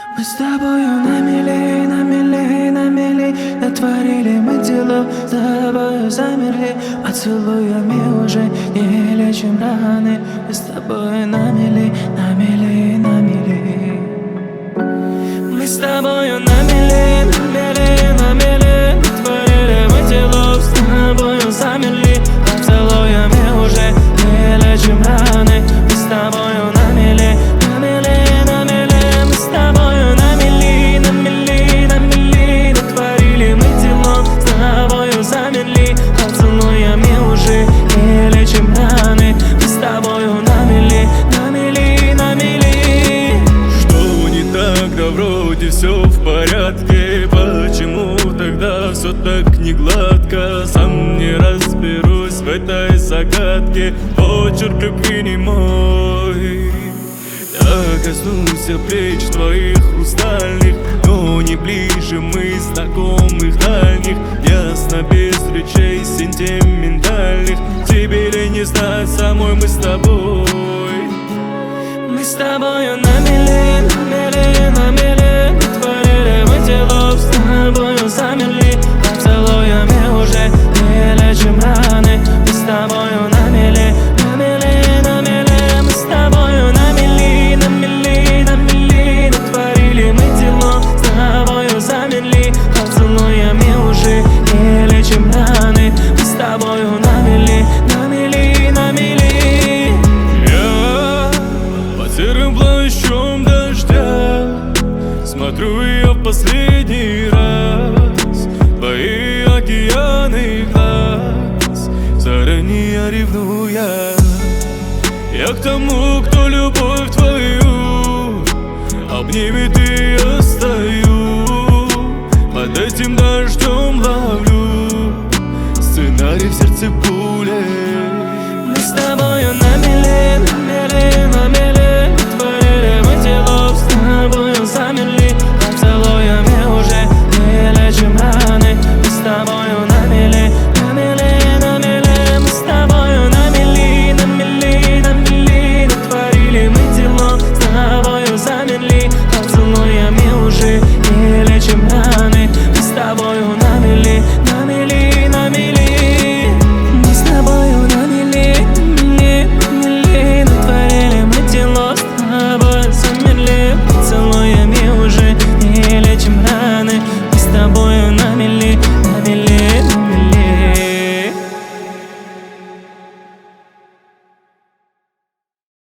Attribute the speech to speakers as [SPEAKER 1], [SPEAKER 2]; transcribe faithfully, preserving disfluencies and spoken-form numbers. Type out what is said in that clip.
[SPEAKER 1] Мы с тобою на мели, на мели, на мели натворили мы делов, с тобою замерли. Поцелуями уже не лечим раны. Мы с тобою на мели, на мели, на мели. Мы с тобою на мели, на мели, на мели натворили мы делов, с тобою замерли. Поцелуями уже не лечим раны. Мы с тобою на мели, на мели, на мели. Мы с тобою на мели, на мели, на мели натворили мы делов, с тобою замерли. Поцелуями уже не лечим раны. Мы с тобою на мели, на мели, на мели.
[SPEAKER 2] Что не так, да вроде все в порядке. Почему тогда все так не гладко? Сам не разберусь в этой загадке. Почерк любви не мой. Я коснулся плеч твоих хрустальных, но не ближе мы знакомых дальних. Ясно, без речей сентиментальных. Тебе ли не знать самой, мы с тобой.
[SPEAKER 1] Мы с тобою на мели, на мели, на мели натворили мы делов, с тобою замерли. Поцелуями уже не лечим раны. Мы с тобою на мели, на мели, на мели. Мы с тобою на мели, на мели, на мели натворили мы делов, с тобою замерли. Поцелуями уже не лечим раны. Мы с тобою на мели, на мели, на мели.
[SPEAKER 2] Серым плащом дождя смотрю я в последний раз. Твои океаны глаз заранее ревную я. Я к тому, кто любовь твою